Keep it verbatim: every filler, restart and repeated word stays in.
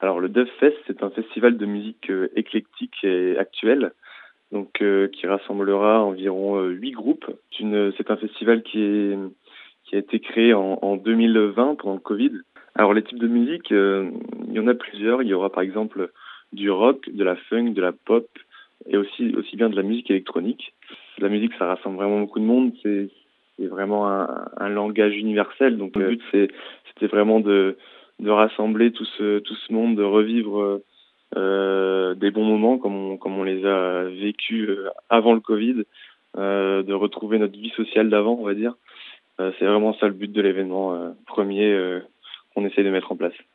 Alors le Dubfest, c'est un festival de musique euh, éclectique et actuelle, donc euh, qui rassemblera environ euh, huit groupes. C'est, une- c'est un festival qui est qui a été créé en, en deux mille vingt pendant le Covid. Alors les types de musique, euh, il y en a plusieurs. Il y aura par exemple du rock, de la funk, de la pop et aussi aussi bien de la musique électronique. La musique, ça rassemble vraiment beaucoup de monde. C'est c'est vraiment un, un langage universel. Donc le but, c'est c'était vraiment de de rassembler tout ce tout ce monde, de revivre euh, des bons moments comme on comme on les a vécus euh, avant le Covid, euh, de retrouver notre vie sociale d'avant, on va dire. Euh, c'est vraiment ça le but de l'événement euh, premier euh, qu'on essaie de mettre en place.